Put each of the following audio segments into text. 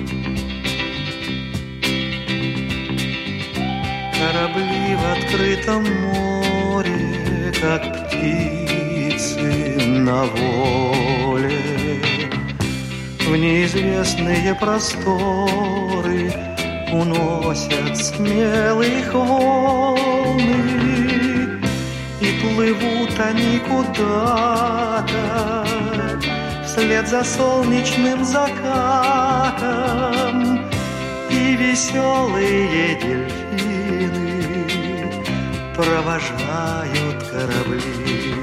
Корабли в открытом море, как птицы на воле, в неизвестные просторы уносят смелых волны, и плывут они куда-то вслед за солнечным закатом, и веселые дельфины провожают корабли.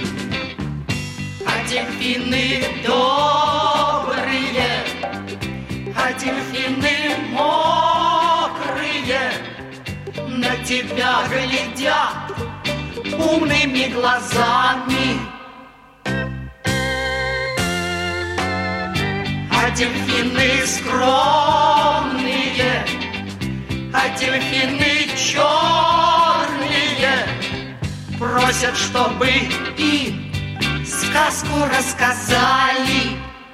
А дельфины добрые, а дельфины мокрые, на тебя глядят умными глазами. А дельфины скромные, а дельфины черные просят, чтобы им сказку рассказали.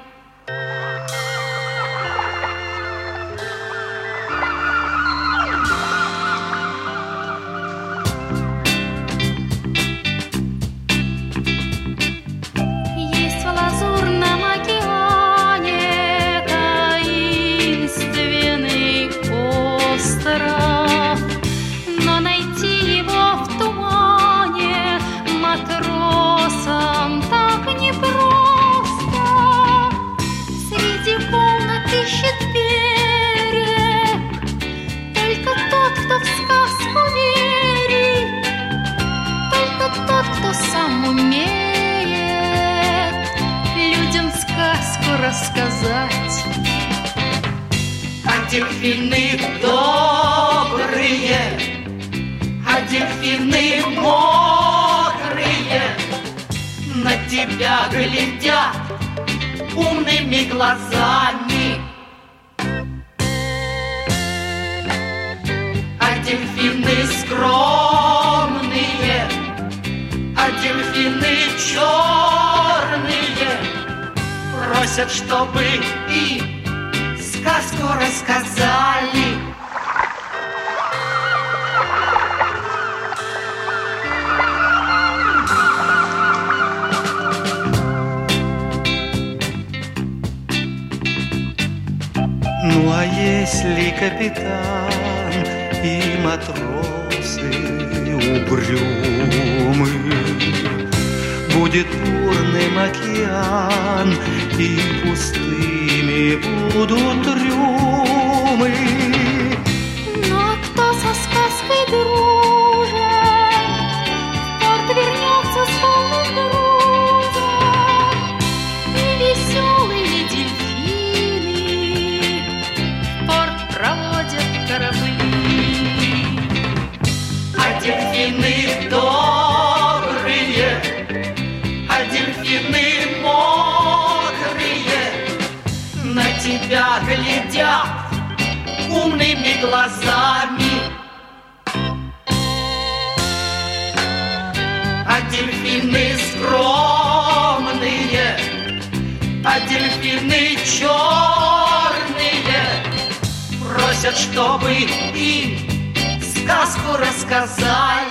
Рассказать. А дельфины добрые, а дельфины мокрые на тебя глядят умными глазами. А дельфины скромные, а дельфины черные просят, чтобы им сказку рассказали. Ну а если капитан и матросы угрюмы, будет бурным океан, и пустыми будут трюмы. Ну а кто со сказкой дружит, в порт вернется с полным грузом, и веселые дельфины в порт проводят корабли. А дельфины добрые, а дельфины мокрые на тебя глядят умными глазами. А дельфины скромные, а дельфины черные просят, чтобы им сказку рассказали.